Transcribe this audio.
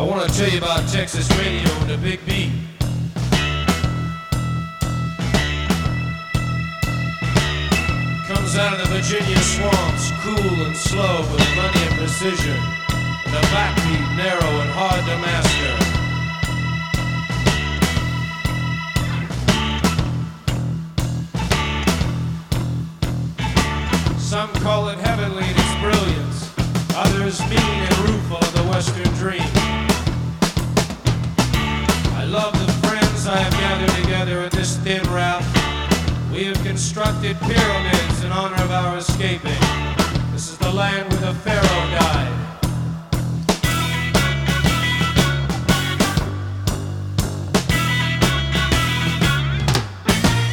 want to tell you about Texas radio and the Big Beat. Comes out of the Virginia swamps, cool and slow with plenty of precision. And the backbeat narrow and hard to master. Some call it heavenly in its brilliance, others mean and rueful of the Western dream. I love the friends I have gathered together in this thin raft. We have constructed pyramids in honor of our escaping. This is the land where the Pharaoh died.